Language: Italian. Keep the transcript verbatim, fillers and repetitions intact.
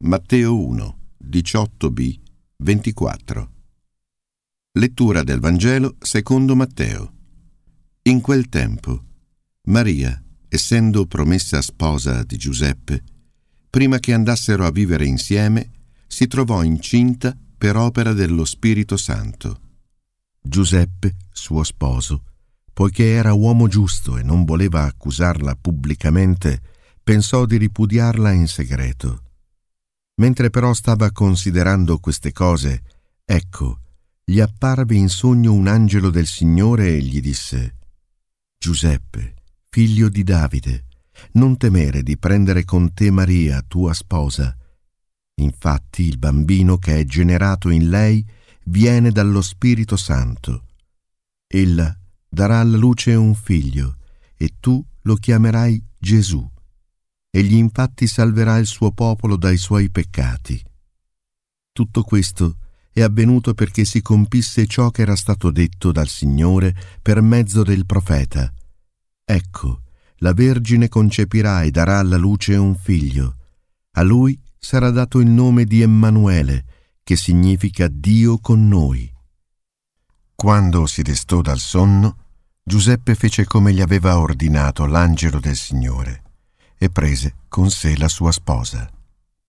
Matteo uno, diciotto b, ventiquattro. Lettura del Vangelo secondo Matteo. In quel tempo, Maria, essendo promessa sposa di Giuseppe, prima che andassero a vivere insieme, si trovò incinta per opera dello Spirito Santo. Giuseppe, suo sposo, poiché era uomo giusto e non voleva accusarla pubblicamente, pensò di ripudiarla in segreto. Mentre però stava considerando queste cose, ecco, gli apparve in sogno un angelo del Signore e gli disse: «Giuseppe, figlio di Davide, non temere di prendere con te Maria, tua sposa. Infatti il bambino che è generato in lei viene dallo Spirito Santo. Ella darà alla luce un figlio e tu lo chiamerai Gesù. Egli infatti salverà il suo popolo dai suoi peccati». Tutto questo è avvenuto perché si compisse ciò che era stato detto dal Signore per mezzo del profeta: «Ecco, la Vergine concepirà e darà alla luce un figlio. A lui sarà dato il nome di Emmanuele, che significa Dio con noi». Quando si destò dal sonno, Giuseppe fece come gli aveva ordinato l'angelo del Signore e prese con sé la sua sposa.